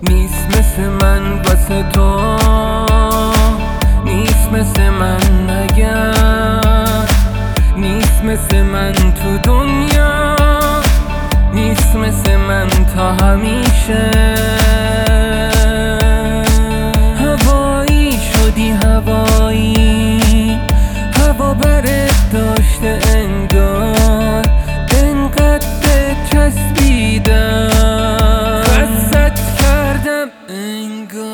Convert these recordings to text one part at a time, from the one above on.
نیست مثل من واسه تو، نیست مثل من اگر نیست مثل من تو دنیا، نیست مثل من تا همیشه. هوایی شدی هوایی، هوا برت داشته انگار، انقدر چسبیدم خستت کردم انگار.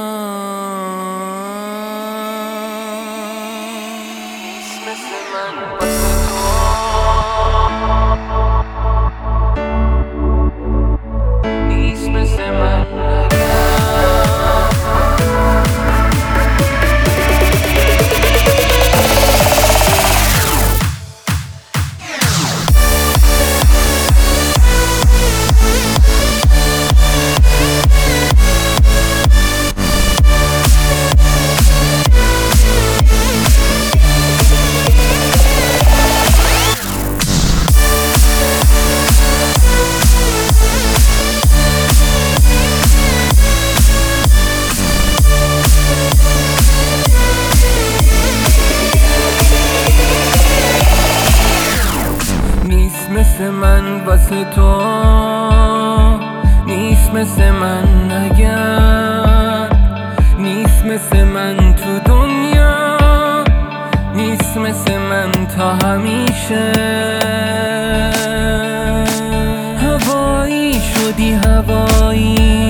نیست مثل من واسه تو، نیست مثل من مثل من واسه تو، نیست مثل من اگر نیست مثل من تو دنیا، نیست مثل من تا همیشه. هوایی شدی هوایی،